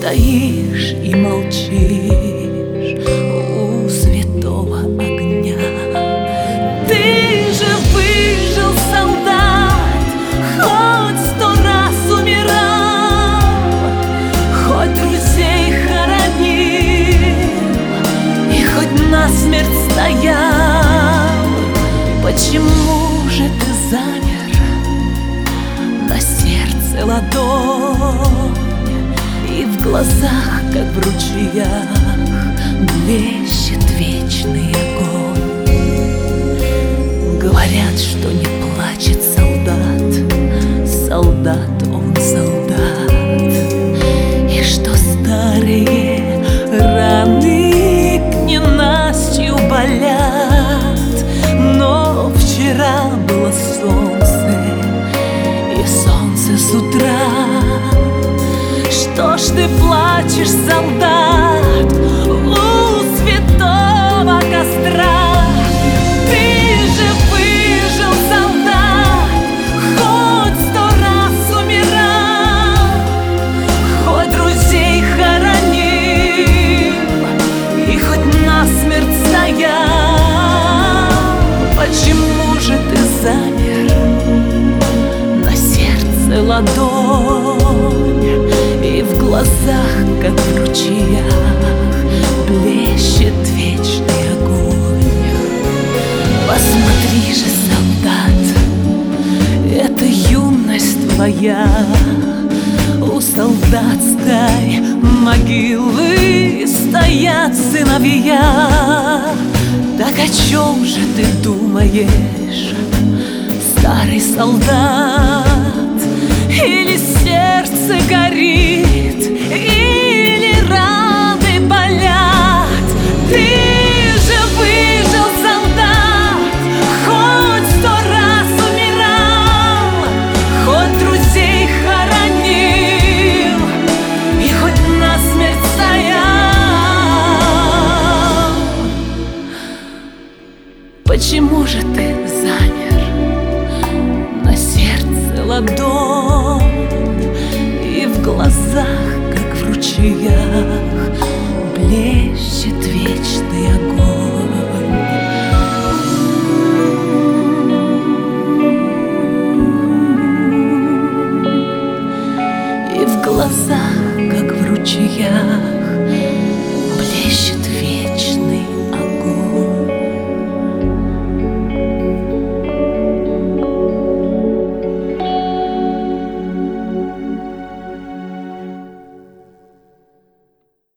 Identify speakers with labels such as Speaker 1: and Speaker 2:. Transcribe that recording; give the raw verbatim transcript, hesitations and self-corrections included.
Speaker 1: стоишь и молчишь у святого огня. Ты же выжил, солдат, хоть сто раз умирал, хоть друзей хоронил и хоть насмерть стоял. Почему же ты замер? На сердце ладонь, и в глазах, как в ручьях, блещет вечный огонь. Говорят, что не плачет солдат, солдат он солдат, и что старые раны к ненастью болят. Но вчера было солнце, и солнце с утра. Что ж ты плачешь, солдат, у святого костра? Ты же выжил, солдат, хоть сто раз умирал, хоть друзей хоронил и хоть насмерть стоял. Почему же ты замер? На сердце ладонь, и в глазах, как в ручьях, блещет вечный огонь. Посмотри же, солдат, это юность твоя. У солдатской могилы стоят сыновья. Так о чем же ты думаешь, старый солдат? Или сердце горит